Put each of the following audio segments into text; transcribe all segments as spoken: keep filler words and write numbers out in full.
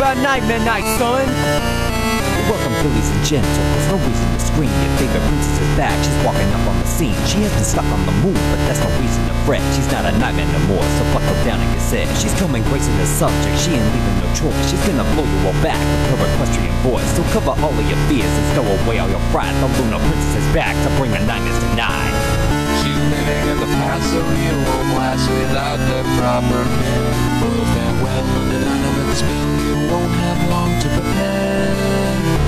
a nightmare night, son. Welcome, Phillies and gentles. No reason to scream. Your favorite princess is back. She's walking up on the scene. She has been stuck on the move, but that's no reason to fret. She's not a nightmare no more, so buckle down and get set. She's coming gracing the subject. She ain't leaving no choice. She's gonna blow you all back with her equestrian voice. So cover all of your fears and stow away all your fright. The Lunar Princess is back to bring the nightmares tonight. She's living in the past, so you won't last without the proper care. Royal farewell, and the line of the spill. You won't have long to prepare.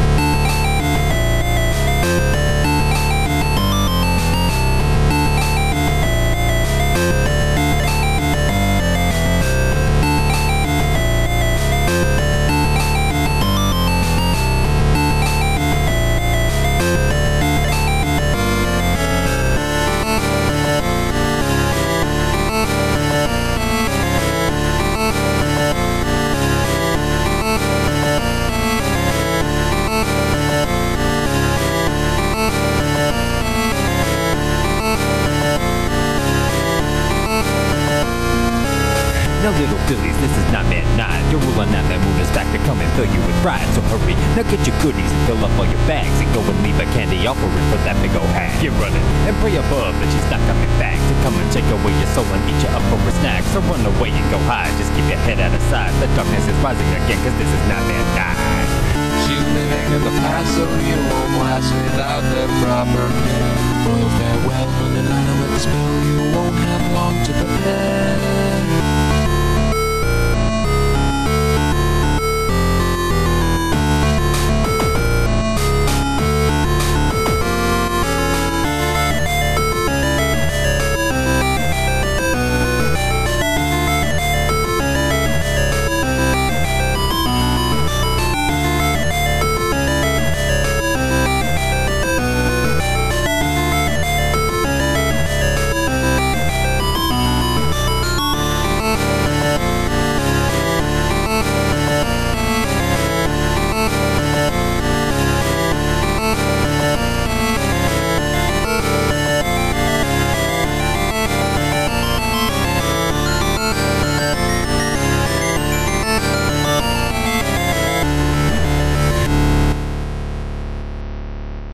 Now little Phillies, this is Nightmare Night. Your ruler Nightmare Moon is back to come and fill you with pride. So hurry, now get your goodies and fill up all your bags and go and leave a candy offering for that big old hag. Get running and pray above that she's not coming back to come and take away your soul and eat you up for a snack. So run away and go high, just keep your head out of sight. The darkness is rising again, cause this is Nightmare Night. She's living in the past, so you won't last without the proper care. Royal farewell, and the line of the spill. You won't have long to prepare.